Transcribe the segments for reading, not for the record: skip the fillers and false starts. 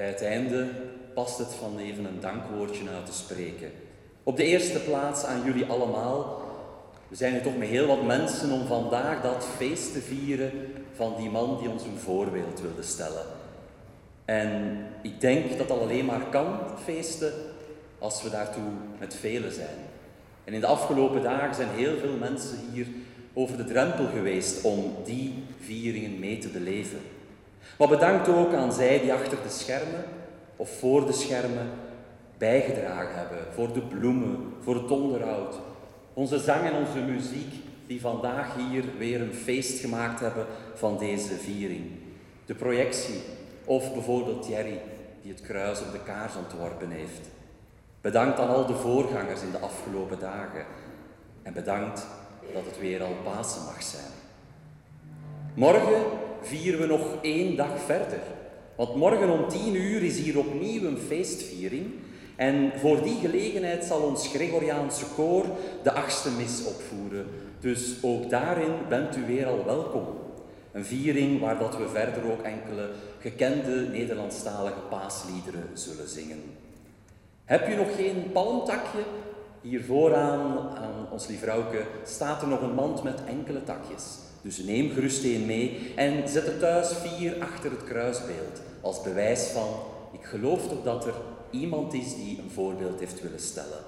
het einde past het van even een dankwoordje uit te spreken. Op de eerste plaats aan jullie allemaal. We zijn hier toch met heel wat mensen om vandaag dat feest te vieren van die man die ons een voorbeeld wilde stellen. En ik denk dat dat alleen maar kan, feesten, als we daartoe met velen zijn. En in de afgelopen dagen zijn heel veel mensen hier over de drempel geweest om die vieringen mee te beleven. Maar bedankt ook aan zij die achter de schermen of voor de schermen bijgedragen hebben voor de bloemen, voor het onderhoud. Onze zang en onze muziek die vandaag hier weer een feest gemaakt hebben van deze viering. De projectie of bijvoorbeeld Thierry die het kruis op de kaars ontworpen heeft. Bedankt aan al de voorgangers in de afgelopen dagen. En bedankt dat het weer al Pasen mag zijn. Morgen vieren we nog 1 dag verder. Want morgen om 10 uur is hier opnieuw een feestviering. En voor die gelegenheid zal ons Gregoriaanse koor de 8e mis opvoeren. Dus ook daarin bent u weer al welkom. Een viering waar dat we verder ook enkele gekende Nederlandstalige paasliederen zullen zingen. Heb je nog geen palmtakje? Hier vooraan aan ons lievrouwke staat er nog een mand met enkele takjes. Dus neem gerust een mee en zet het thuis 4 achter het kruisbeeld. Als bewijs van, ik geloof toch dat er iemand is die een voorbeeld heeft willen stellen.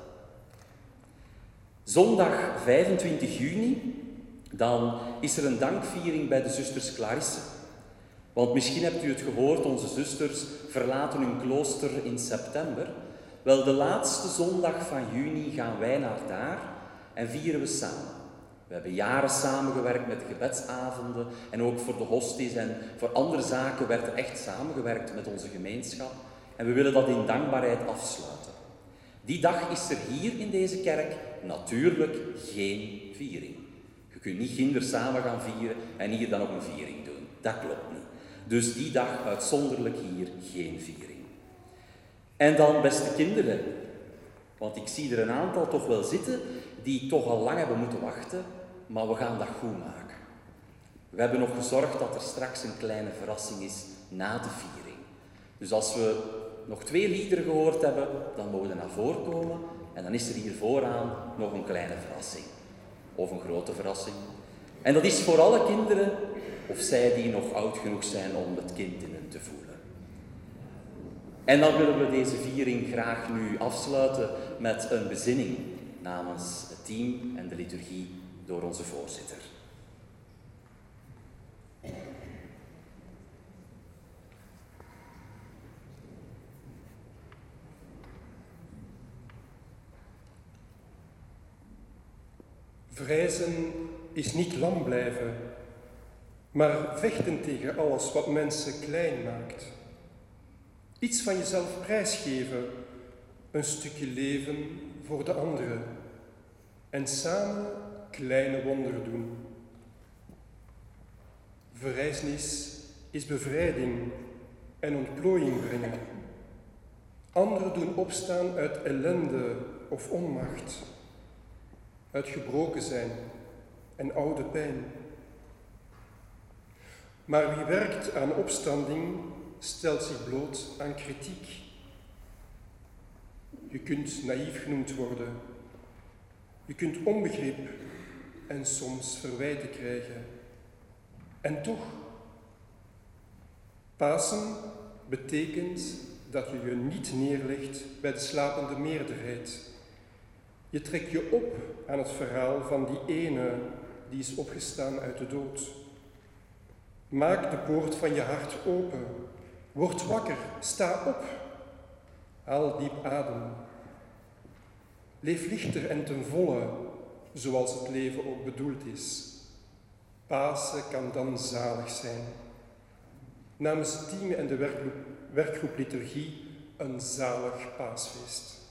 Zondag 25 juni, dan is er een dankviering bij de zusters Clarisse. Want misschien hebt u het gehoord, onze zusters verlaten hun klooster in september. Wel, de laatste zondag van juni gaan wij naar daar en vieren we samen. We hebben jaren samengewerkt met de gebedsavonden en ook voor de hosties en voor andere zaken werd er echt samengewerkt met onze gemeenschap. En we willen dat in dankbaarheid afsluiten. Die dag is er hier in deze kerk natuurlijk geen viering. Je kunt niet kinderen samen gaan vieren en hier dan ook een viering doen. Dat klopt niet. Dus die dag uitzonderlijk hier geen viering. En dan, beste kinderen, want ik zie er een aantal toch wel zitten die toch al lang hebben moeten wachten, maar we gaan dat goed maken. We hebben nog gezorgd dat er straks een kleine verrassing is na de viering. Dus als we nog 2 liederen gehoord hebben, dan mogen we naar voren komen en dan is er hier vooraan nog een kleine verrassing. Of een grote verrassing. En dat is voor alle kinderen, of zij die nog oud genoeg zijn om het kind in hen te voelen. En dan willen we deze viering graag nu afsluiten met een bezinning namens het team en de liturgie door onze voorzitter. Vrezen is niet lam blijven, maar vechten tegen alles wat mensen klein maakt. Iets van jezelf prijsgeven, een stukje leven voor de anderen en samen kleine wonderen doen. Verrijzenis is bevrijding en ontplooiing brengen. Anderen doen opstaan uit ellende of onmacht, uit gebroken zijn en oude pijn. Maar wie werkt aan opstanding, stelt zich bloot aan kritiek. Je kunt naïef genoemd worden. Je kunt onbegrip en soms verwijten krijgen. En toch, Pasen betekent dat je je niet neerlegt bij de slapende meerderheid. Je trekt je op aan het verhaal van die ene die is opgestaan uit de dood. Maak de poort van je hart open. Word wakker, sta op. Haal diep adem. Leef lichter en ten volle, zoals het leven ook bedoeld is. Pasen kan dan zalig zijn. Namens het team en de werkgroep liturgie een zalig paasfeest.